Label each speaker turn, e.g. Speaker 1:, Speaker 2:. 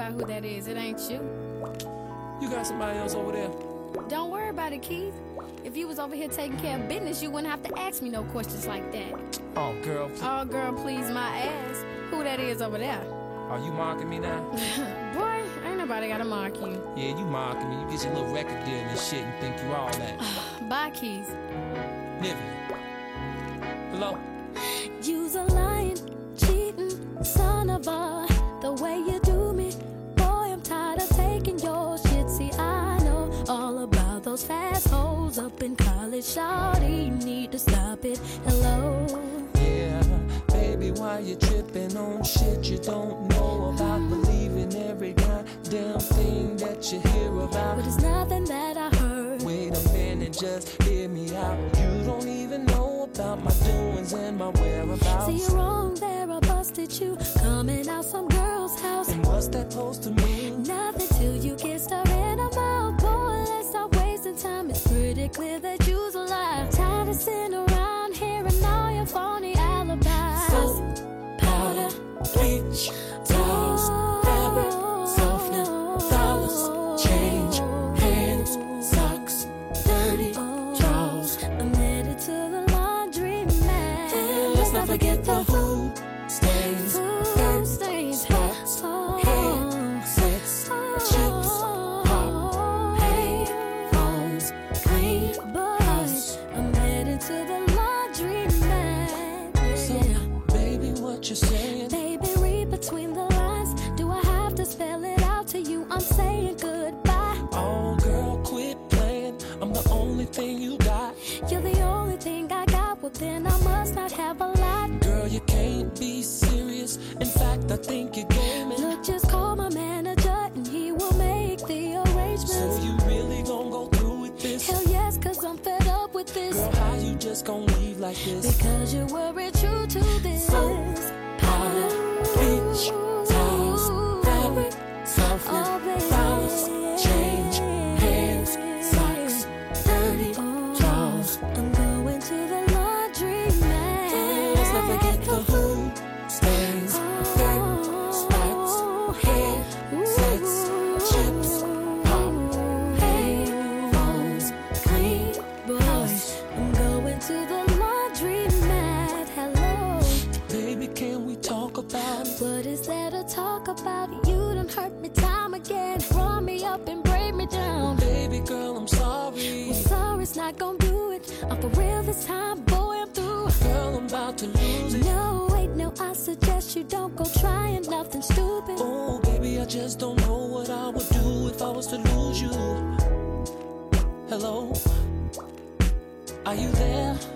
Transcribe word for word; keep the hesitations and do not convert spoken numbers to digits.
Speaker 1: about who that is. It ain't you.
Speaker 2: You got somebody else over there?
Speaker 1: Don't worry about it, Keith. If you was over here taking care of business, you wouldn't have to ask me no questions like that.
Speaker 2: Oh, girl.
Speaker 1: Oh, girl, please my ass. Who that is over there?
Speaker 2: Are you mocking me now?
Speaker 1: Boy, ain't nobody gotta mock you.
Speaker 2: Yeah, you mocking me. You get your little record deal and shit and think you all that.
Speaker 1: Bye, Keith.
Speaker 2: Niven. Hello?
Speaker 3: You's a lying, cheating son of a. The way you do me, boy, I'm tired of taking your shit. See, I know all about those fast hoes up in college. Shawty, you need to stop it. Hello?
Speaker 2: Yeah, baby, why you tripping on shit you don't know about? Believing every goddamn thing that you hear about.
Speaker 3: But it's nothing that I heard.
Speaker 2: Wait a minute, just hear me out. You don't even know about my doings and my whereabouts.
Speaker 3: See, you're wrong there, I busted you coming out some girl's house.
Speaker 2: And what's that supposed to mean?
Speaker 3: Nothing till you kissed her in her mouth. Boy, let's stop wasting time. It's pretty clear that you's a lie. Tired of sitting around hearing all your phony alibis.
Speaker 2: Soap, powder, bleach, towels, fabric, softener, dollars, change, hands, socks, dirty drawers.
Speaker 3: I'm headed to the laundry mat.
Speaker 2: And let's not forget the food stains, dirt,
Speaker 3: stains,
Speaker 2: spots, hair, sex, chips, pop, hay, phones, clean,
Speaker 3: boys. I'm headed to the laundry mat.
Speaker 2: So,
Speaker 3: Yeah.
Speaker 2: baby, what you saying?
Speaker 3: Baby, read between the lines. Do I have to spell it out to you? I'm saying goodbye.
Speaker 2: Oh, girl, quit playing. I'm the only thing you got.
Speaker 3: You're the only thing I got. Well, then I must not have a lot.
Speaker 2: Girl, you can't be serious. In fact, I think you're gaming.
Speaker 3: Look, just call my manager and he will make the arrangements.
Speaker 2: So you really gon' go through with this?
Speaker 3: Hell yes, cause I'm fed up with this.
Speaker 2: Girl, how you just gon' leave like this?
Speaker 3: Because you weren't true to this.
Speaker 2: Soap, powder, bleach, towels, fabric, softener,
Speaker 3: Oh, baby.
Speaker 2: dollars, change, hands, socks, dirty drawers.
Speaker 3: I'm going to the laundry mat.
Speaker 2: Let's not forget the food stains, dirt, spots, hair, sex, chips, pop, hay, phones, clean,
Speaker 3: Boys, I'm going to the laundry mat. Hello.
Speaker 2: Baby, can we talk about it?
Speaker 3: What is there to talk about? You done hurt me time again. Brought me up and break me down.
Speaker 2: Baby girl, I'm sorry.
Speaker 3: Well, sorry's not gonna do it. I'm for real this time, boy, I'm through.
Speaker 2: Girl, I'm about to lose it.
Speaker 3: No, wait, no, I suggest you don't go trying nothing stupid.
Speaker 2: Oh, baby, I just don't know what I would do if I was to lose you. Hello? Are you there?